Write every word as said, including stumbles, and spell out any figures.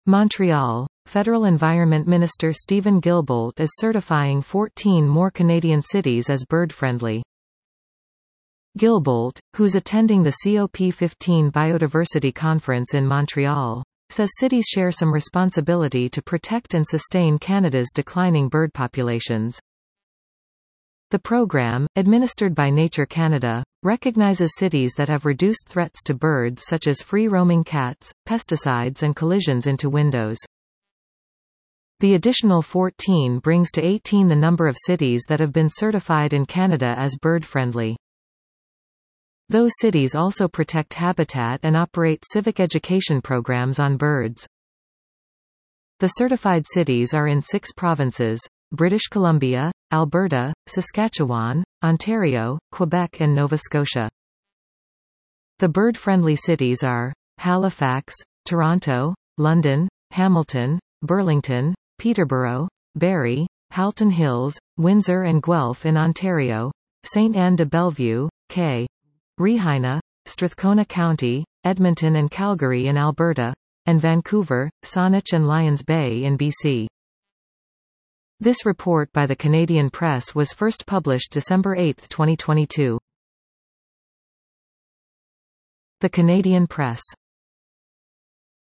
Montreal. Federal Environment Minister Stephen Guilbeault is certifying fourteen more Canadian cities as bird-friendly. Guilbeault, who's attending the C O P fifteen Biodiversity Conference in Montreal, says cities share some responsibility to protect and sustain Canada's declining bird populations. The program, administered by Nature Canada, recognizes cities that have reduced threats to birds such as free-roaming cats, pesticides and collisions into windows. The additional fourteen brings to eighteen the number of cities that have been certified in Canada as bird-friendly. Those cities also protect habitat and operate civic education programs on birds. The certified cities are in six provinces: British Columbia, Alberta, Saskatchewan, Ontario, Quebec and Nova Scotia. The bird-friendly cities are Halifax, Toronto, London, Hamilton, Burlington, Peterborough, Barrie, Halton Hills, Windsor and Guelph in Ontario, Saint Anne de Bellevue, K. Regina, Strathcona County, Edmonton and Calgary in Alberta, and Vancouver, Saanich and Lions Bay in B C. This report by the Canadian Press was first published December eighth twenty twenty-two. The Canadian Press.